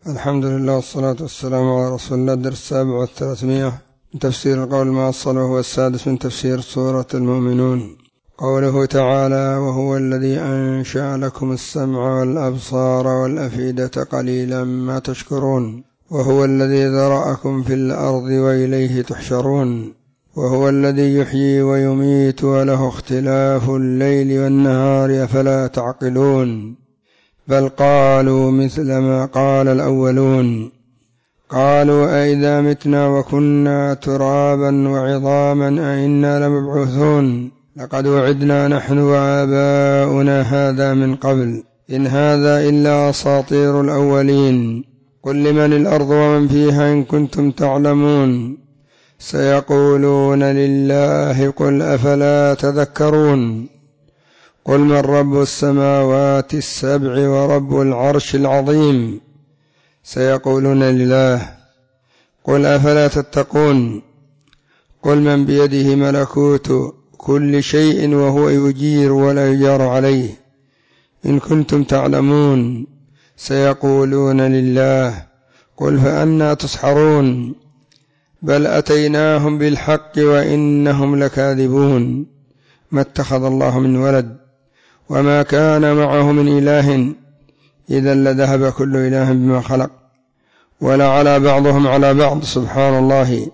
الحمد لله والصلاة والسلام على رسول الله. الدرس 37 من تفسير القول المعصل، وهو السادس من تفسير سورة المؤمنون. قوله تعالى: وهو الذي أنشأ لكم السمع والأبصار والأفئدة قليلا ما تشكرون. وهو الذي ذرأكم في الأرض وإليه تحشرون. وهو الذي يحيي ويميت وله اختلاف الليل والنهار أفلا تعقلون. بل قالوا مثل ما قال الأولون، قالوا أئذا متنا وكنا ترابا وعظاما أئنا لمبعوثون. لقد وعدنا نحن وآباؤنا هذا من قبل إن هذا إلا أساطير الأولين. قل لمن الأرض ومن فيها إن كنتم تعلمون. سيقولون لله قل أفلا تذكرون. قل من رب السماوات السبع ورب العرش العظيم. سيقولون لله. قل أفلا تتقون. قل من بيده ملكوت كل شيء وهو يجير ولا يجار عليه إن كنتم تعلمون. سيقولون لله. قل فأنى تسحرون. بل أتيناهم بالحق وإنهم لكاذبون. ما اتخذ الله من ولد وما كان معه من إله إذا لذهب كل إله بما خلق ولا على بعضهم على بعض سبحان الله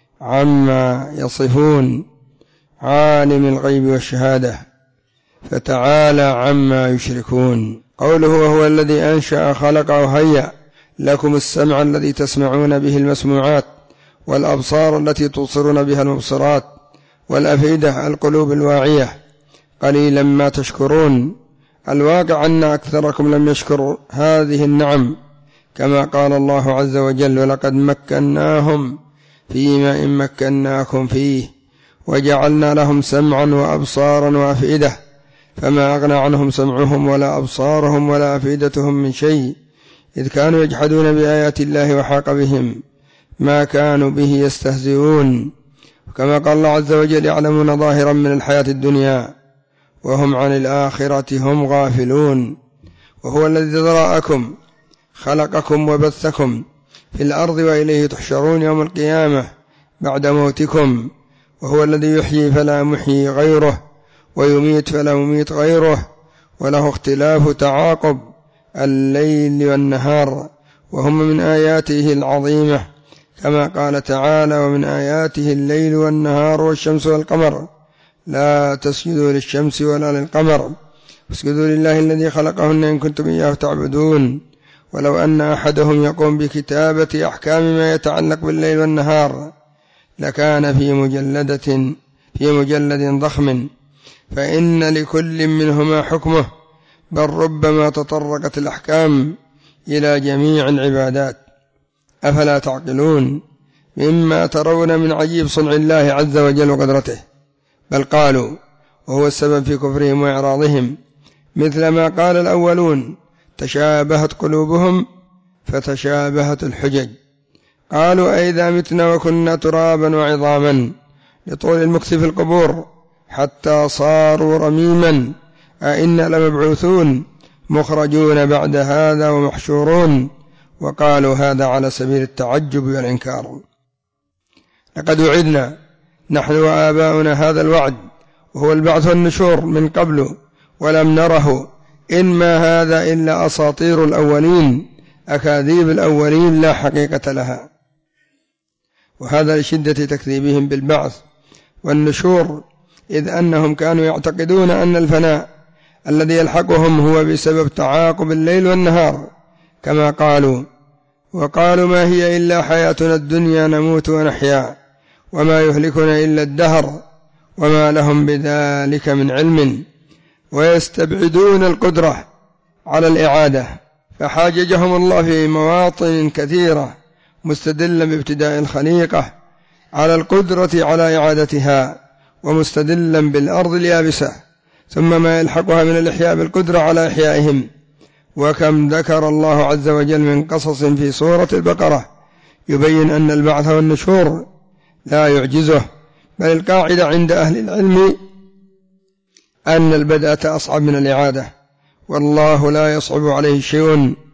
عما يصفون. عالم الغيب والشهادة فتعالى عما يشركون. قوله وهو الذي أنشأ خلق وهيأ لكم السمع الذي تسمعون به المسموعات، والأبصار التي تبصرون بها المبصرات، والأفئدة القلوب الواعية. قليلا ما تشكرون. الواقع أن أكثركم لم يشكروا هذه النعم، كما قال الله عز وجل: ولقد مكناهم فيما إن مكناكم فيه وجعلنا لهم سمعا وأبصارا وأفئدة فما أغنى عنهم سمعهم ولا أبصارهم ولا أفئدتهم من شيء إذ كانوا يجحدون بآيات الله وحاق بهم ما كانوا به يستهزئون. كما قال الله عز وجل: يعلمون ظاهرا من الحياة الدنيا وهم عن الآخرة هم غافلون. وهو الذي ذرأكم خلقكم وبثكم في الأرض وإليه تحشرون يوم القيامة بعد موتكم. وهو الذي يحيي فلا محيي غيره ويميت فلا مميت غيره وله اختلاف تعاقب الليل والنهار وهم من آياته العظيمة، كما قال تعالى: ومن آياته الليل والنهار والشمس والقمر لا تسجدوا للشمس ولا للقمر واسجدوا لله الذي خلقهن إن كنتم إياه تعبدون. ولو أن أحدهم يقوم بكتابة أحكام ما يتعلق بالليل والنهار لكان في مجلد ضخم، فإن لكل منهما حكمه، بل ربما تطرقت الأحكام إلى جميع العبادات. أفلا تعقلون مما ترون من عجيب صنع الله عز وجل وقدرته. بل قالوا، وهو السبب في كفرهم وإعراضهم، مثل ما قال الأولون: تشابهت قلوبهم فتشابهت الحجج. قالوا أئذا متنا وكنا ترابا وعظاما لطول المكث في القبور حتى صاروا رميما أئنا لمبعوثون مخرجون بعد هذا ومحشورون. وقالوا هذا على سبيل التعجب والإنكار. لقد وعدنا نحن وآباؤنا هذا الوعد، وهو البعث والنشور من قبل، ولم نره إن ما هذا إلا أساطير الأولين، أكاذيب الأولين لا حقيقة لها. وهذا لشدة تكذيبهم بالبعث والنشور، إذ أنهم كانوا يعتقدون أن الفناء الذي يلحقهم هو بسبب تعاقب الليل والنهار، كما قالوا: وقالوا ما هي إلا حياتنا الدنيا نموت ونحيا وما يهلكنا إلا الدهر وما لهم بذلك من علم. ويستبعدون القدرة على الإعادة، فحاججهم الله في مواطن كثيرة مستدلا بابتداء الخليقة على القدرة على إعادتها، ومستدلا بالأرض اليابسة ثم ما يلحقها من الإحياء بالقدرة على إحيائهم. وكم ذكر الله عز وجل من قصص في سورة البقرة يبين أن البعث والنشور لا يعجزه، بل القاعدة عند أهل العلم أن البدءة أصعب من الإعادة، والله لا يصعب عليه شيء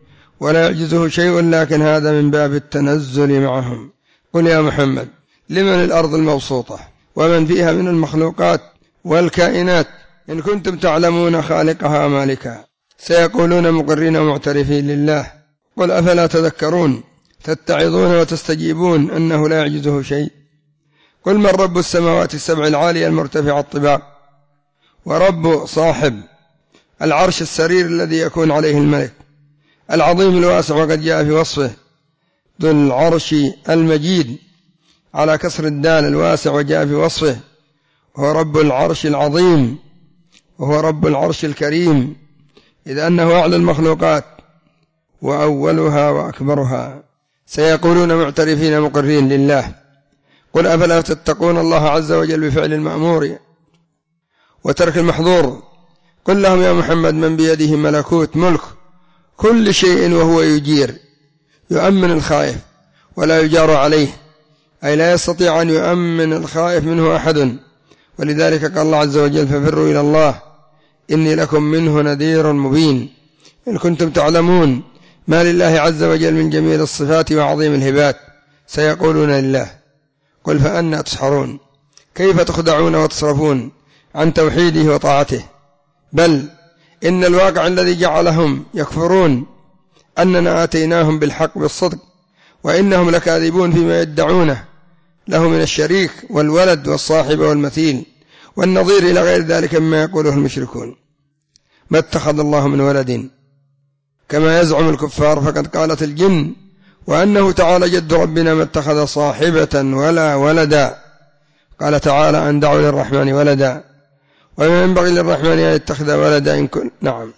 ولا يعجزه شيء، لكن هذا من باب التنزل معهم. قل يا محمد لمن الأرض المبسوطة ومن فيها من المخلوقات والكائنات إن كنتم تعلمون خالقها مالكها، سيقولون مقرين ومعترفين لله. قل أفلا تذكرون تتعظون وتستجيبون أنه لا يعجزه شيء. قل من رب السماوات السبع العالية المرتفع الطباق، ورب صاحب العرش السرير الذي يكون عليه الملك، العظيم الواسع وقد جاء في وصفه ذو العرش المجيد على كسر الدال الواسع، وجاء في وصفه هو رب العرش العظيم وهو رب العرش الكريم، إذ أنه أعلى المخلوقات وأولها وأكبرها. سيقولون معترفين مقرين لله. قل أفلا تتقون الله عز وجل بفعل المأمور وترك المحظور. قل لهم يا محمد من بيده ملكوت ملك كل شيء وهو يجير، يؤمن الخائف ولا يجار عليه، أي لا يستطيع أن يؤمن الخائف منه أحد. ولذلك قال الله عز وجل ففروا إلى الله إني لكم منه نذير مبين. إن كنتم تعلمون ما لله عز وجل من جميل الصفات وعظيم الهبات، سيقولون لله. قل فأنا تسحرون، كيف تخدعون وتصرفون عن توحيده وطاعته؟ بل إن الواقع الذي جعلهم يكفرون أننا آتيناهم بالحق بالصدق، وإنهم لكاذبون فيما يدعونه له من الشريك والولد والصاحب والمثيل والنظير إلى غير ذلك مما يقوله المشركون. ما اتخذ الله من ولد كما يزعم الكفار، فقد قالت الجن وأنه تعالى جد ربنا ما اتخذ صاحبة ولا ولدا. قال تعالى أن دعوا للرحمن ولدا وما ينبغي للرحمن أن يتخذ ولدا إن كن نعم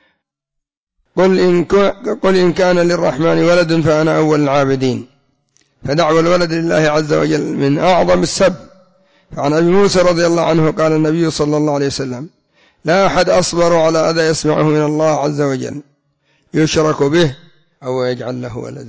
قل إن كان للرحمن ولد فأنا أول العابدين. فدعوى الولد لله عز وجل من أعظم السب. فعن أبي موسى رضي الله عنه قال النبي صلى الله عليه وسلم لا أحد أصبر على أذى يسمعه من الله عز وجل يشرك به أو يجعل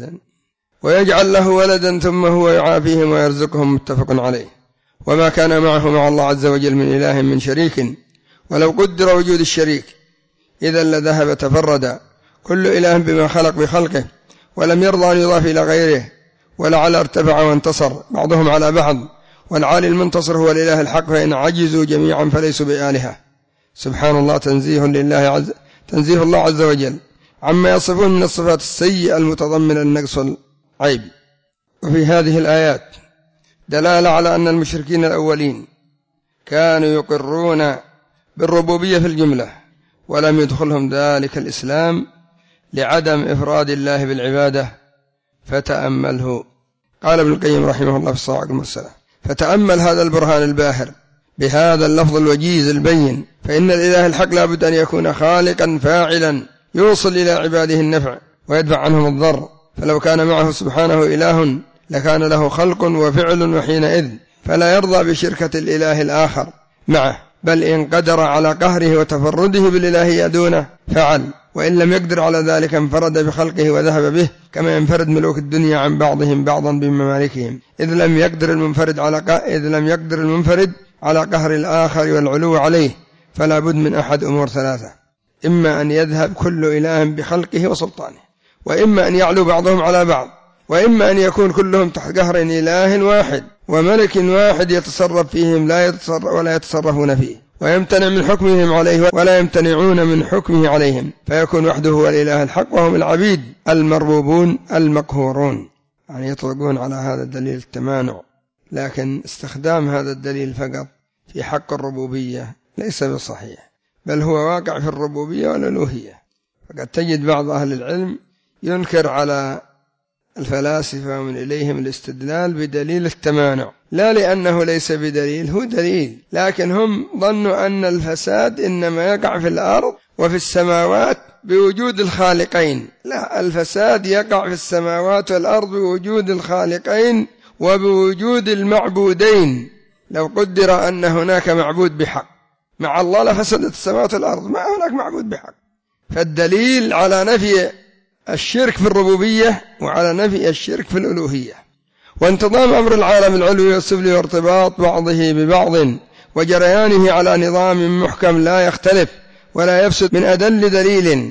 له ولدا ثم هو يعافيهم ويرزقهم، متفق عليه. وما كان معه مع الله عز وجل من إله من شريك، ولو قدر وجود الشريك إذا لذهب تفردا، كل إله بما خلق بخلقه، ولم يرضى أن يضاف إلى غيره، ولعل ارتفع وانتصر بعضهم على بعض، والعالي المنتصر هو الإله الحق، فإن عجزوا جميعا فليسوا بآلهة. سبحان الله، تنزيه الله عز وجل عما يصفون من الصفات السيئة المتضمنة النقص والعيب. وفي هذه الآيات دلالة على أن المشركين الأولين كانوا يقرون بالربوبية في الجملة، ولم يدخلهم ذلك الإسلام لعدم إفراد الله بالعبادة. فتأمله. قال ابن القيم رحمه الله في الصواعق المرسلة فتأمل هذا البرهان الباهر بهذا اللفظ الوجيز البين، فإن الإله الحق لا بد أن يكون خالقا فاعلا يوصل إلى عباده النفع ويدفع عنهم الضر. فلو كان معه سبحانه إله لكان له خلق وفعل، وحينئذ فلا يرضى بشركة الإله الآخر معه، بل إن قدر على قهره وتفرده بالإلهية دونه فعل، وإن لم يقدر على ذلك انفرد بخلقه وذهب به، كما ينفرد ملوك الدنيا عن بعضهم بعضا بممالكهم، إذ لم يقدر المنفرد على قهر الآخر والعلو عليه. فلا بد من أحد أمور ثلاثة: إما أن يذهب كل إله بخلقه وسلطانه، وإما أن يعلو بعضهم على بعض، وإما أن يكون كلهم تحت قهر إله واحد وملك واحد يتصرف فيهم ولا يتصرفون فيه، ويمتنع من حكمهم عليه ولا يمتنعون من حكمه عليهم، فيكون وحده هو الإله الحق، وهم العبيد المربوبون المقهورون. يعني يطلقون على هذا الدليل التمانع، لكن استخدام هذا الدليل فقط في حق الربوبية ليس بصحيح، بل هو واقع في الربوبية والألوهية. فقد تجد بعض أهل العلم ينكر على الفلاسفة ومن إليهم الاستدلال بدليل التمانع، لا لأنه ليس بدليل، هو دليل، لكن هم ظنوا أن الفساد إنما يقع في الأرض وفي السماوات بوجود الخالقين. لا، الفساد يقع في السماوات والأرض بوجود الخالقين وبوجود المعبودين. لو قدر أن هناك معبود بحق مع الله لفسدت السماوات والأرض، ما هناك معبود بحق. فالدليل على نفي الشرك في الربوبية وعلى نفي الشرك في الألوهية، وانتظام أمر العالم العلوي والسفلي وارتباط بعضه ببعض وجريانه على نظام محكم لا يختلف ولا يفسد من أدل دليل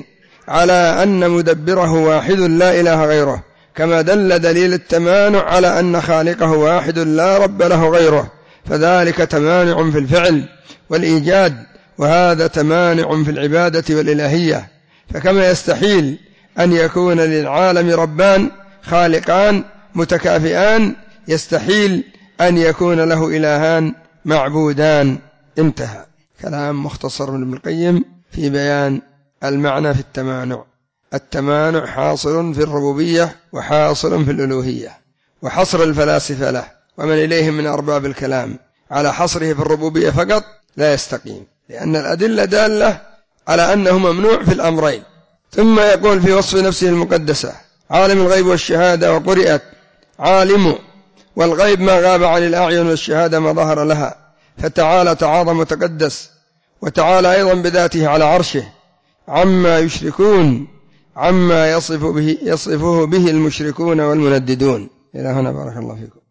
على أن مدبره واحد لا إله غيره، كما دل دليل التمانع على أن خالقه واحد لا رب له غيره، فذلك تمانع في الفعل والإيجاد، وهذا تمانع في العبادة والإلهية. فكما يستحيل أن يكون للعالم ربان خالقان متكافئان، يستحيل أن يكون له إلهان معبودان. انتهى. كلام مختصر من ابن القيم في بيان المعنى في التمانع. التمانع حاصل في الربوبية وحاصل في الألوهية، وحصر الفلاسفة له ومن إليهم من أرباب الكلام على حصره في الربوبية فقط لا يستقيم، لأن الأدلة دالة على أنه ممنوع في الأمرين. ثم يقول في وصف نفسه المقدسة: عالم الغيب والشهادة، وقرئت عالم، والغيب ما غاب عن الأعين، والشهادة ما ظهر لها، فتعالى تعاظم وتقدس، وتعالى أيضا بذاته على عرشه عما يشركون، عما يصفه به المشركون والمنددون. إلى هنا بارك الله فيكم.